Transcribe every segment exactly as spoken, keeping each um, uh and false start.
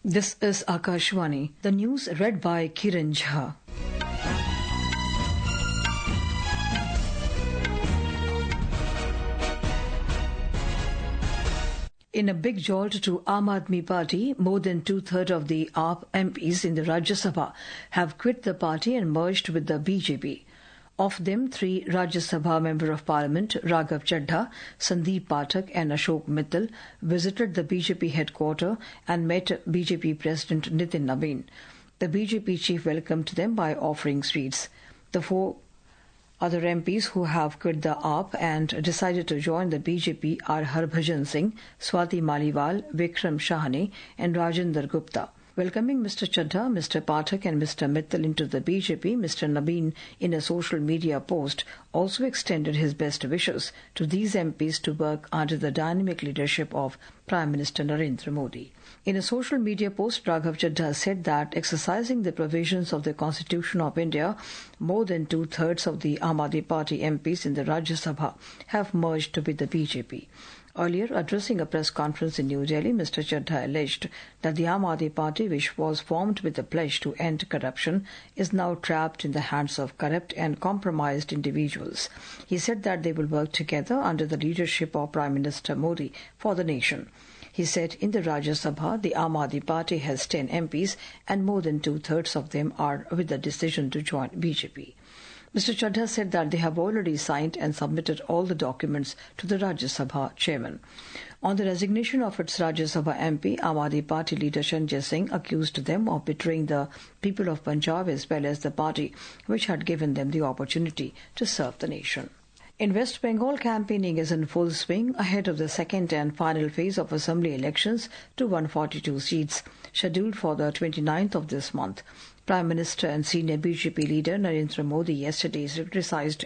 This is Akashvani. The news read by Kiran Jha. In a big jolt to Aam Aadmi Party, more than two-thirds of the A P M Ps in the Rajya Sabha have quit the party and merged with the B J P. Of them, three Rajya Sabha Member of Parliament, Raghav Chadha, Sandeep Pathak and Ashok Mittal, visited the B J P headquarters and met B J P President Nitin Nabin. The B J P chief welcomed them by offering sweets. The four other M Ps who have quit the A P and decided to join the B J P are Harbhajan Singh, Swati Maliwal, Vikram Shahane and Rajinder Gupta. Welcoming Mister Chadha, Mister Pathak and Mister Mittal into the B J P, Mister Nabin, in a social media post, also extended his best wishes to these M Ps to work under the dynamic leadership of Prime Minister Narendra Modi. In a social media post, Raghav Chadha said that exercising the provisions of the Constitution of India, more than two-thirds of the Aam Aadmi Party M Ps in the Rajya Sabha have merged with the B J P. Earlier, addressing a press conference in New Delhi, Mister Chadha alleged that the Aam Aadmi Party, which was formed with the pledge to end corruption, is now trapped in the hands of corrupt and compromised individuals. He said that they will work together under the leadership of Prime Minister Modi for the nation. He said in the Rajya Sabha, the Aam Aadmi Party has ten M Ps and more than two-thirds of them are with the decision to join B J P. Mister Chadha said that they have already signed and submitted all the documents to the Rajya Sabha chairman. On the resignation of its Rajya Sabha M P, Aam Aadmi Party leader Sanjay Singh accused them of betraying the people of Punjab as well as the party which had given them the opportunity to serve the nation. In West Bengal, campaigning is in full swing ahead of the second and final phase of assembly elections to one hundred forty-two seats, scheduled for the twenty-ninth of this month. Prime Minister and senior B J P leader Narendra Modi yesterday criticized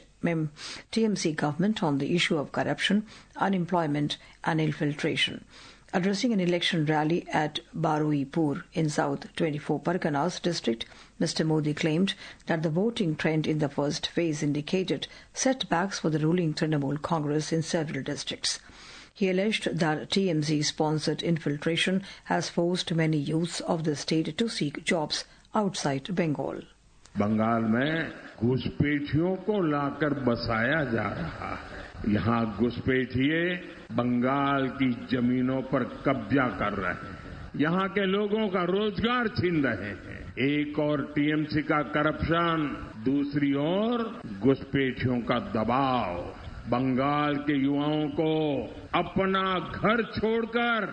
T M C government on the issue of corruption, unemployment and infiltration. Addressing an election rally at Baruipur in South twenty-four Parganas district, Mister Modi claimed that the voting trend in the first phase indicated setbacks for the ruling Trinamool Congress in several districts. He alleged that T M C-sponsored infiltration has forced many youths of the state to seek jobs outside Bengal. Bengal में घुसपैठियों को लाकर बसाया जा रहा है। यहाँ घुसपैठिए बंगाल की जमीनों पर कब्जा कर रहे हैं। यहाँ के लोगों का रोजगार छीन रहे हैं। एक और टीएमसी का करप्शन, दूसरी ओर घुसपैठियों का दबाव बंगाल के युवाओं को अपना घर छोड़कर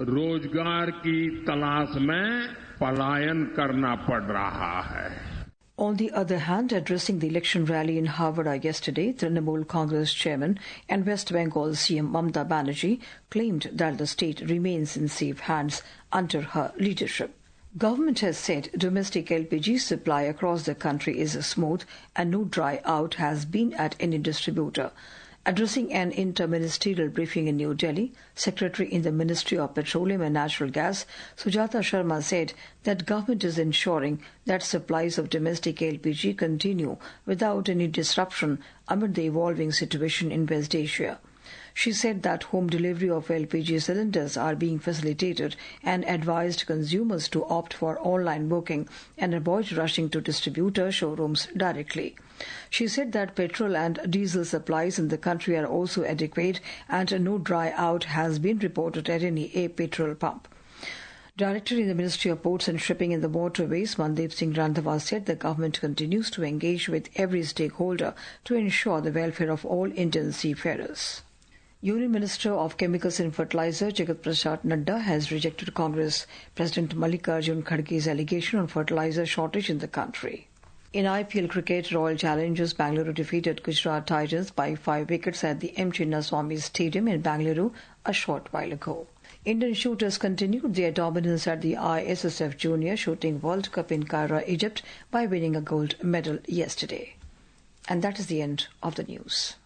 रोजगार की तलाश में पलायन करना पड़ रहा है। On the other hand, addressing the election rally in Havara yesterday, Trinamool Congress chairman and West Bengal C M Mamata Banerjee claimed that the state remains in safe hands under her leadership. Government has said domestic L P G supply across the country is smooth and no dry out has been at any distributor. Addressing an inter-ministerial briefing in New Delhi, Secretary in the Ministry of Petroleum and Natural Gas, Sujata Sharma, said that government is ensuring that supplies of domestic L P G continue without any disruption amid the evolving situation in West Asia. She said that home delivery of L P G cylinders are being facilitated and advised consumers to opt for online booking and avoid rushing to distributor showrooms directly. She said that petrol and diesel supplies in the country are also adequate and no dry out has been reported at any A petrol pump. Director in the Ministry of Ports and Shipping and the Waterways, Mandeep Singh Randhawa, said the government continues to engage with every stakeholder to ensure the welfare of all Indian seafarers. Union Minister of Chemicals and Fertilizer Jagat Prasad Nadda has rejected Congress President Mallikarjun Kharge's allegation on fertilizer shortage in the country. In I P L cricket, Royal Challengers Bangalore defeated Gujarat Titans by five wickets at the M. Chinnaswamy Stadium in Bangalore a short while ago. Indian shooters continued their dominance at the I S S F Junior Shooting World Cup in Cairo, Egypt by winning a gold medal yesterday. And that is the end of the news.